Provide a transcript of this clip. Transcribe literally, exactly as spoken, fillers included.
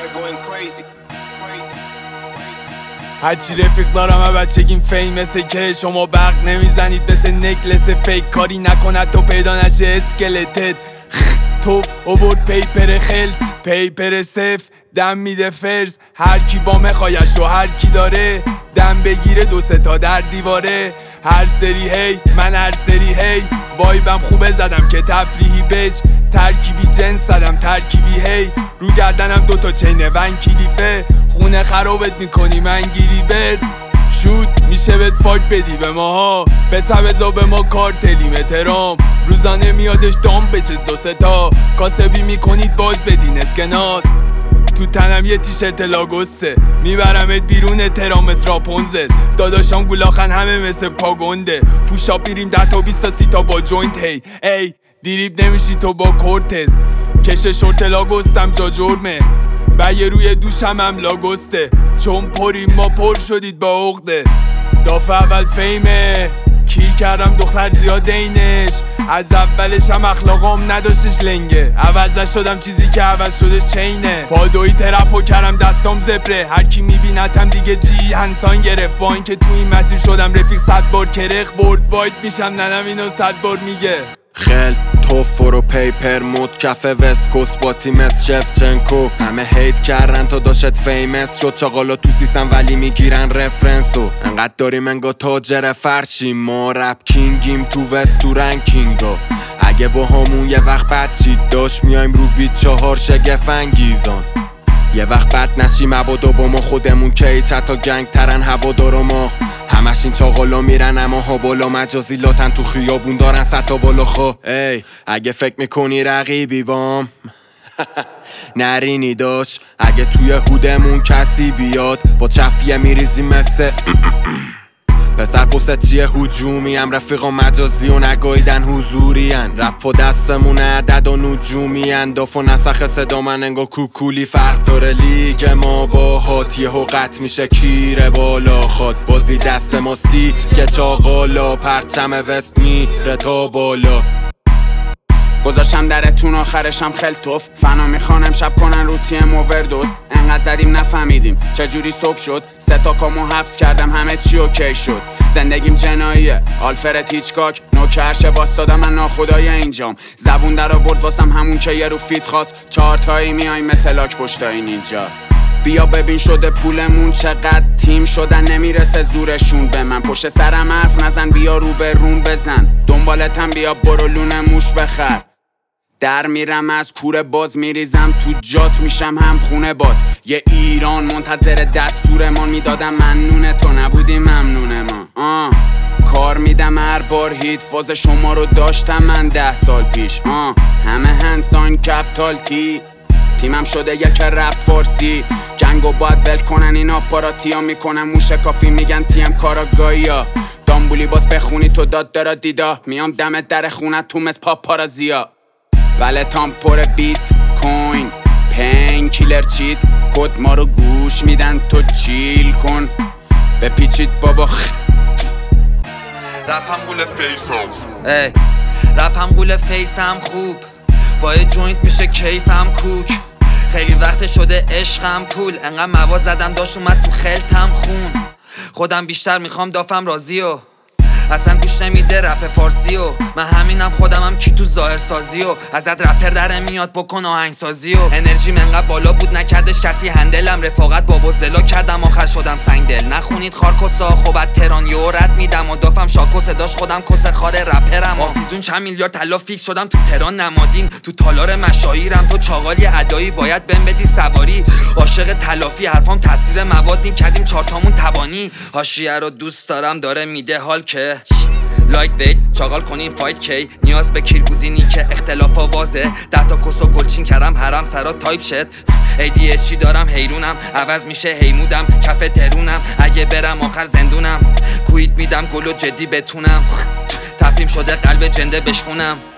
هرچی رفیق دارم و بچگیم فیم مثل که شما برق نمیزنید مثل نکلس فیک، کاری نکند تو پیدا نشه اسکلتت توف اوورد پیپر خلط پیپر صف دم میده فرز، هر کی با مخایش و هر کی داره دم بگیره دو سه تا در دیواره. هر سری هی من هر سری هی وایبم خوبه زدم که تفریحی بج، ترکیبی جنس زدم ترکیبی هی رو گردنم دوتا چینه ون کلیفه، خونه خرابت میکنی من گیری برد شود میشه بهت فاک بدی به ماها بسبزا به ما کارتلیم احترام روزانه میادش دام بچز دو سه تا کاسبی میکنید باز بدین اسکناس تو تنم یه تیشرت لاگوسه میبرمت بیرون ترامس راپونزل داداشام گولاخن همه مثل پاگونده پوشا بیریم ده تا بیست تا سی تا با جوینت هی ای دیریب نمیشی تو با کورتز کش شورت لاگوستم جا جرمه و یه روی دوشم هم لاگوسته چون پریم ما پر شدید با عقده دافع اول فیمه کیر کردم دختر زیاد اینش از اولش هم اخلاقام نداشتش لنگه عوضش شدم چیزی که عوض شدش چینه پادوی ترپو کردم دستام زبره هر کی میبینتم دیگه جی هنسان گرفت با این که تو این مسیر شدم رفیق صد بار کرخ برد واید میشم ننم اینو صد بار میگه خلط توفر و پیپر مود کف وسکوس با تیمس شفچنکو همه هیت کردن تا داشت فیمس شد چاقالا تو سیسن ولی میگیرن رفرنسو انقدر داریم انگا تاجر فرشیم ما رپ کینگیم تو وست تو رنکینگا اگه با همون یه وقت بد چید داشت میایم رو بیت چهار شگف انگیزان یه وقت بد نشیم مبادا با ما خودمون کی چتا گنگ ترن هوادارا ما همش این چاقالا میرن اما ها بالا مجازی لاتن تو خیابون دارن ستا بالا خوا ای اگه فکر میکنی رقیبی بام نرینی داشت اگه توی هودمون کسی بیاد با چفیه میریزی مثل پسر پست چیه هجومی هم رفیقا مجازی و نگایدن حضوری هن رپ و دستمون عدد و نجومی هن داف و نسخ صدا من انگا کوکولی فرق داره لیگ ما با هات یه حقت میشه کیره بالا خواد بازی دست ماستی که چاقالا پرچم وست میره تا بالا گذاشتم درتون آخرشم خلطوف فنا میخوانم شب کنن رو تیم اووردوز انقدر زدیم نفهمیدیم چجوری صبح شد سه تا کامو حبس کردم همه چی اوکی شد زندگیم جناییه آلفرد هیچکاک نوکرشه باستادم من ناخدای اینجام زبون در آورد واسم همون که یه رو فیت خواست چهار تایی میای مثل لاک پشتای نینجا بیا ببین شده پولمون چقدر تیم شدن نمیرسه زورشون به من پشت سرم حرف نزن بیا رو به روم بزن دنبالتم بیا برو لونه موش بخر در میرم از کوره باز میریزم تو جات میشم هم خونه باد یه ایران منتظر دستورمان میدادم ممنونه تو نبودی ممنون ما آه کار میدم هر بار هیت فاز شما رو داشتم من ده سال پیش آه همه هنسان کپتال تی تیمم شده یک رپ فارسی جنگو باید ول کنن این آپاراتی ها میکنن موشه کافی میگن تیم کاراگاهی ها دامبولی باز بخونی تو داد دارا دیدا میام دمت در خونت تو مس پاپارازیا ولی تام پر بیت کوین پین کیلر چیت کد ما رو گوش میدن تو چیل کن بپیچید بابا خ رپم گول فیسم ای رپم گول فیسم خوب با یه جوینت میشه کیفم کوک خیلی وقت شده عشقم پول انقدر مواد زدم داشت اومد تو خلطم خون خودم بیشتر میخوام دافم راضی و اصلا گوش نمیده رپ فارسی و من همینم خودمم کی تو ظاهر سازی و ازت رپر در میاد بکن آهنگ سازی و انرژی منقدر بالا بود نکردش کسی هندلم رفاقت بابا زلا کردم آخر شدم سنگ دل نخونید خارکوسا خوبت تران یو رد میدم و دافم شاکو صداش خودم کس خار رپرم آفیزون چند میلیارد طلا فیکس شدم تو تران نمادین تو تالار مشاهیرم تو چاقالی ادایی باید بهم بدی سواری عاشق تلافی حرفام تاثیر مواد نیم کردیم چارتامون تبانی حاشیه رو دوست دارم داره میده حال که لایک ویت چاقال کنین فایت کی نیاز به کیرگوزینی که اختلاف آوازه ده تا کس و گلچین کردم حرم سرا تایپ شد ای دی اچ چی دارم حیرونم عوض میشه هیمودم کف ترونم اگه برم آخر زندونم کویت میدم گلو جدی بتونم تفریم شده قلب جنده بشکونم